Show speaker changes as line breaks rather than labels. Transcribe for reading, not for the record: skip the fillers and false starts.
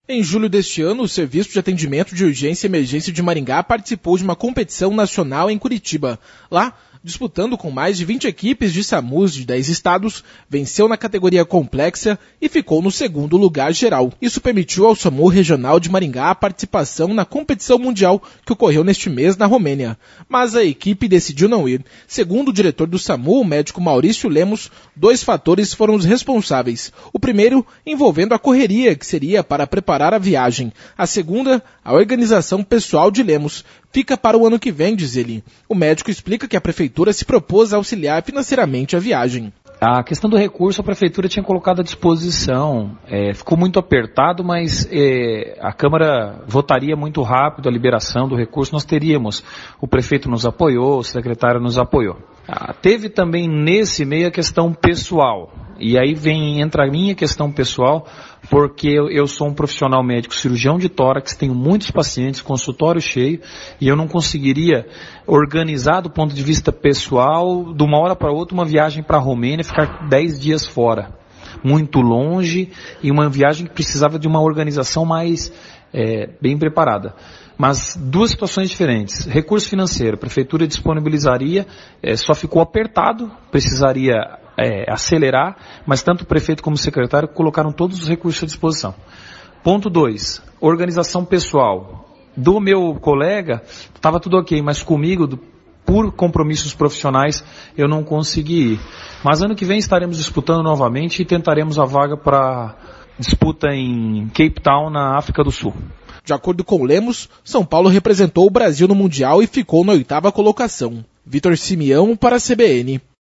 Em julho deste ano, o Serviço de Atendimento de Urgência e Emergência de Maringá participou de uma competição nacional em Curitiba. Lá, disputando com mais de 20 equipes de SAMUs de 10 estados, venceu na categoria complexa e ficou no segundo lugar geral. Isso permitiu ao SAMU Regional de Maringá a participação na competição mundial que ocorreu neste mês na Romênia. Mas a equipe decidiu não ir. Segundo o diretor do SAMU, o médico Maurício Lemos, 2 fatores foram os responsáveis. O primeiro, envolvendo a correria que seria para preparar a viagem. A segunda, a organização pessoal de Lemos. Fica para o ano que vem, diz ele. O médico explica que a prefeitura se propôs a auxiliar financeiramente a viagem.
A questão do recurso a prefeitura tinha colocado à disposição, ficou muito apertado, mas a Câmara votaria muito rápido a liberação do recurso, nós teríamos. O prefeito nos apoiou, o secretário nos apoiou. Teve também nesse meio a questão pessoal, e aí entra a minha questão pessoal, porque eu sou um profissional médico cirurgião de tórax, tenho muitos pacientes, consultório cheio, e eu não conseguiria organizar do ponto de vista pessoal, de uma hora para outra, uma viagem para a Romênia, ficar 10 dias fora, muito longe, e uma viagem que precisava de uma organização mais bem preparada. Mas 2 situações diferentes. Recurso financeiro, a prefeitura disponibilizaria, só ficou apertado, precisaria acelerar, mas tanto o prefeito como o secretário colocaram todos os recursos à disposição. Ponto 2, organização pessoal. Do meu colega, estava tudo ok, mas comigo, por compromissos profissionais, eu não consegui ir. Mas ano que vem estaremos disputando novamente e tentaremos a vaga para disputa em Cape Town, na África do Sul.
De acordo com Lemos, São Paulo representou o Brasil no Mundial e ficou na 8ª colocação. Vitor Simeão para a CBN.